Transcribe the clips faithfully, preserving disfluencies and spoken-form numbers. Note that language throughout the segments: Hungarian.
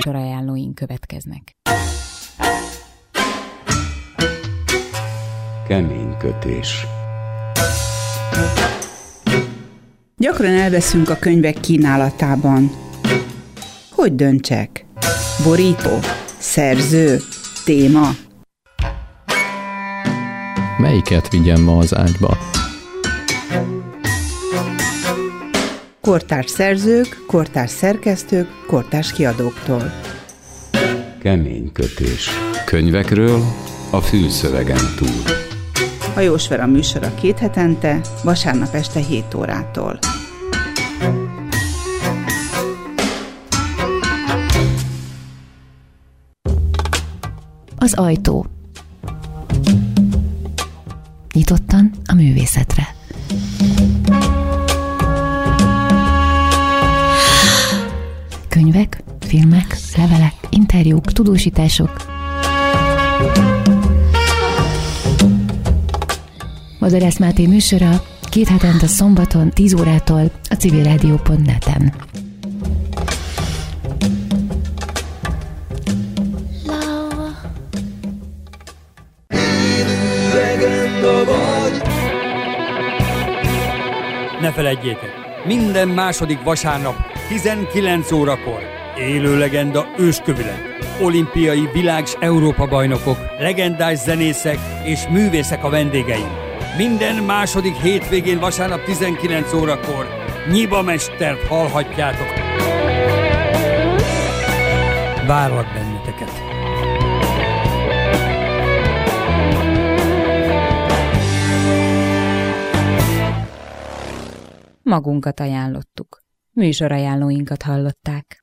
Műsorajánlóink következnek. Kemény kötés. Gyakran elveszünk a könyvek kínálatában. Hogy döntsek? Borító? Szerző? Téma? Melyiket vigyem ma az ágyba? Kortárs szerzők, kortárs szerkesztők, kortárs kiadóktól. Kemény kötés. Könyvekről a fülszövegen túl. Hajós Vera műsora két hetente, vasárnap este hét órától. Az ajtó. Nyitottan a művészetre. Könyvek, filmek, levelek, interjúk, tudósítások. Madarász Máté műsora két hetente szombaton tíz órától a civilrádió pont net-en. Ne feledjétek, minden második vasárnap tizenkilenc órakor élő legenda őskövület, olimpiai világ- s Európa-bajnokok, legendás zenészek és művészek a vendégeim. Minden második hétvégén vasárnap tizenkilenc órakor Nyiba Mestert hallhatjátok. Várlak benneteket! Magunkat ajánlottuk. Műsorajánlóinkat hallották.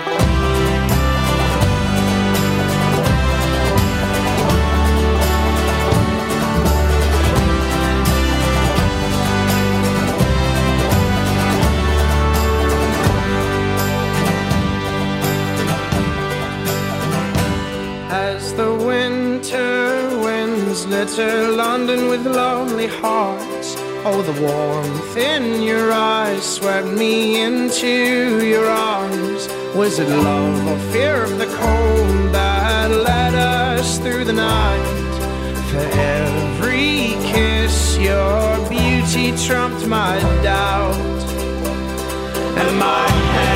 As the winter winds litter London with lonely hearts, oh, the warmth in your eyes swept me into your arms. Was it love or fear of the cold that led us through the night? For every kiss your beauty trumped my doubt, and my head